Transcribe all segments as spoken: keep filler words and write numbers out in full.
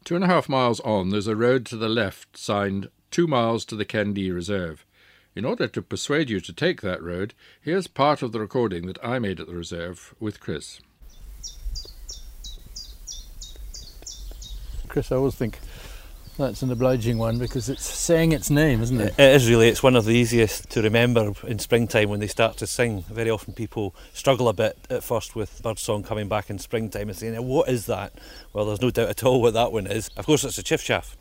Two and a half miles on, there's a road to the left signed two miles to the Kendee Reserve. In order to persuade you to take that road, here's part of the recording that I made at the reserve with Chris. Chris, I always think that's an obliging one because it's saying its name, isn't it? It is really. It's one of the easiest to remember in springtime when they start to sing. Very often people struggle a bit at first with birdsong coming back in springtime and saying, what is that? Well, there's no doubt at all what that one is. Of course, it's a chiffchaff.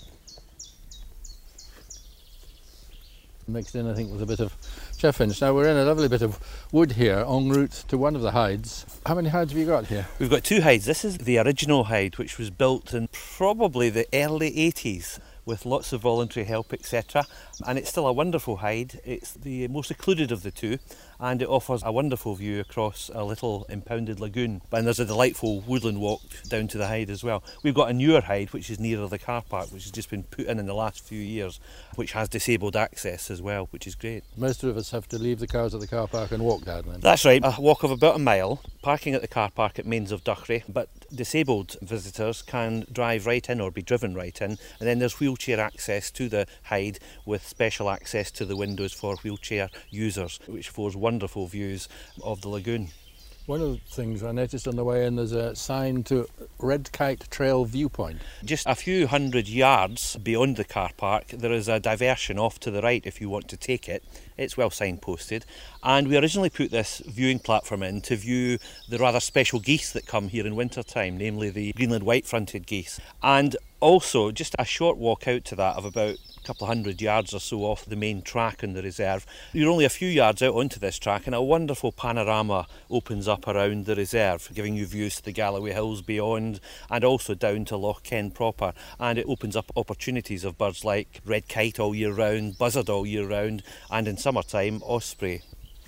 Mixed in, I think, with a bit of chaffinch. Now we're in a lovely bit of wood here en route to one of the hides. How many hides have you got here? We've got two hides. This is the original hide, which was built in probably the early eighties with lots of voluntary help, et cetera. And it's still a wonderful hide. It's the most secluded of the two, and it offers a wonderful view across a little impounded lagoon. And there's a delightful woodland walk down to the hide as well. We've got a newer hide, which is nearer the car park, which has just been put in in the last few years, which has disabled access as well, which is great. Most of us have to leave the cars at the car park and walk down then. That's right, a walk of about a mile, parking at the car park at Mains of Duchray, but disabled visitors can drive right in or be driven right in, and then there's wheelchair access to the hide with special access to the windows for wheelchair users, which affords wonderful views of the lagoon. One of the things I noticed on the way in, there's a sign to Red Kite Trail Viewpoint. Just a few hundred yards beyond the car park, there is a diversion off to the right if you want to take it. It's well signposted. And we originally put this viewing platform in to view the rather special geese that come here in winter time, namely the Greenland white-fronted geese. And also, just a short walk out to that of about a couple of hundred yards or so off the main track in the reserve. You're only a few yards out onto this track and a wonderful panorama opens up around the reserve, giving you views to the Galloway Hills beyond and also down to Loch Ken proper. And it opens up opportunities of birds like red kite all year round, buzzard all year round, and in summertime, osprey.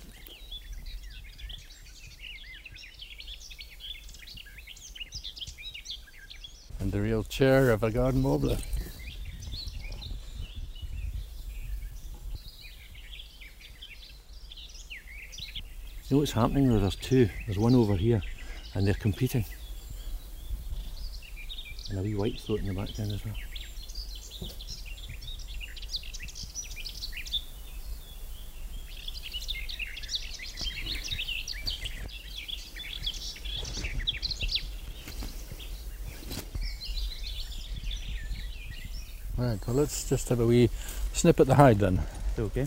And the real chair of a garden warbler. You know what's happening there? There's two. There's one over here, and they're competing. And a wee white throat in the background as well. Right, well let's just have a wee snip at the hide then. Okay.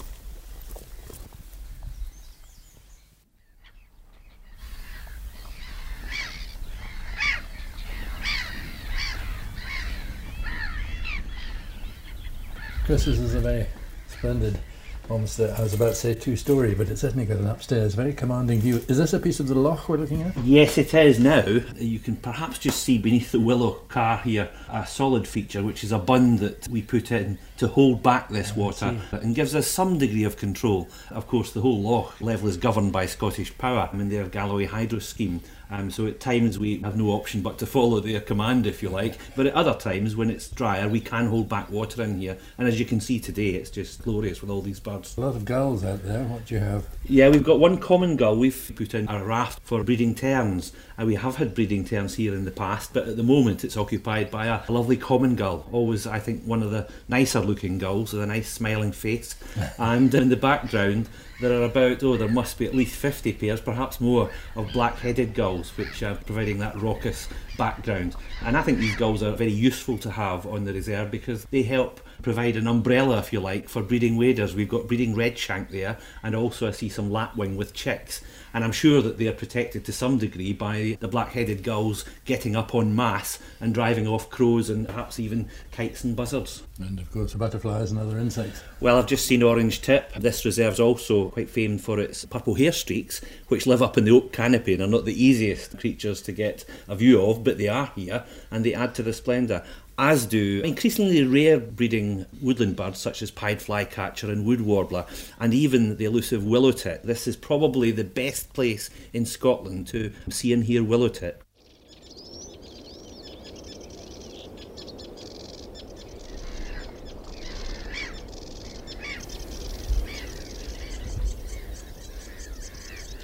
Chris, this is a very splendid, almost, uh, I was about to say two-storey, but it's certainly got an upstairs, very commanding view. Is this a piece of the loch we're looking at? Yes, it is now. You can perhaps just see beneath the willow car here a solid feature, which is a bund that we put in to hold back this water and gives us some degree of control. Of course, the whole loch level is governed by Scottish Power in their Galloway Hydro Scheme. Um, so at times we have no option but to follow their command, if you like. But at other times, when it's drier, we can hold back water in here. And as you can see today, it's just glorious with all these birds. A lot of gulls out there. What do you have? Yeah, we've got one common gull. We've put in a raft for breeding terns. And we have had breeding terns here in the past, but at the moment it's occupied by a lovely common gull. Always, I think, one of the nicer looking gulls with a nice smiling face. And in the background, there are about, oh, there must be at least fifty pairs, perhaps more, of black-headed gulls, which are providing that raucous background. And I think these gulls are very useful to have on the reserve because they help provide an umbrella, if you like, for breeding waders. We've got breeding redshank there, and also I see some lapwing with chicks. And I'm sure that they are protected to some degree by the black-headed gulls getting up en masse and driving off crows and perhaps even kites and buzzards. And of course butterflies and other insects. Well, I've just seen orange tip. This reserve's also quite famed for its purple hair streaks, which live up in the oak canopy and are not the easiest creatures to get a view of, but they are here and they add to the splendour. As do increasingly rare breeding woodland birds such as pied flycatcher and wood warbler, and even the elusive willowtit. This is probably the best place in Scotland to see and hear willowtit.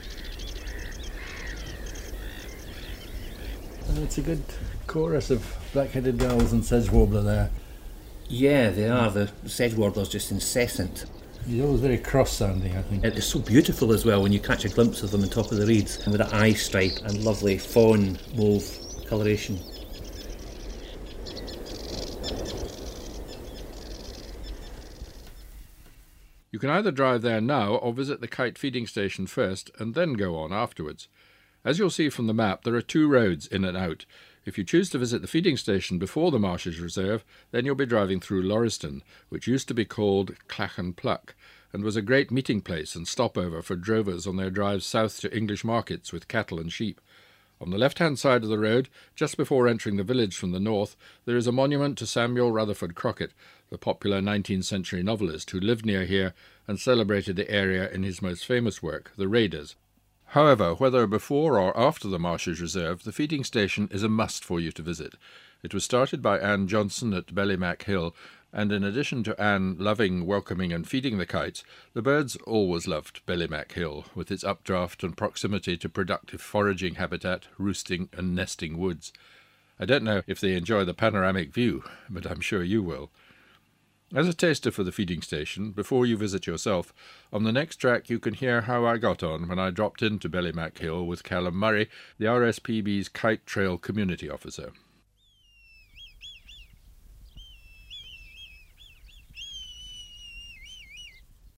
And it's a good chorus of black-headed gulls and sedge warbler there. Yeah, they are. The sedge warbler's just incessant. He's always very cross-sounding, I think. It is so beautiful as well when you catch a glimpse of them on top of the reeds, and with that eye stripe and lovely fawn mauve coloration. You can either drive there now or visit the kite feeding station first and then go on afterwards. As you'll see from the map, there are two roads in and out. If you choose to visit the feeding station before the Marshes Reserve, then you'll be driving through Lauriston, which used to be called Clachan Pluck, and was a great meeting place and stopover for drovers on their drives south to English markets with cattle and sheep. On the left-hand side of the road, just before entering the village from the north, there is a monument to Samuel Rutherford Crockett, the popular nineteenth century novelist who lived near here and celebrated the area in his most famous work, The Raiders. However, whether before or after the Marshes Reserve, the feeding station is a must for you to visit. It was started by Anne Johnson at Bellymac Hill, and in addition to Anne loving, welcoming and feeding the kites, the birds always loved Bellymac Hill, with its updraft and proximity to productive foraging habitat, roosting and nesting woods. I don't know if they enjoy the panoramic view, but I'm sure you will. As a taster for the feeding station, before you visit yourself, on the next track you can hear how I got on when I dropped into Bellymac Hill with Callum Murray, the R S P B's Kite Trail Community Officer.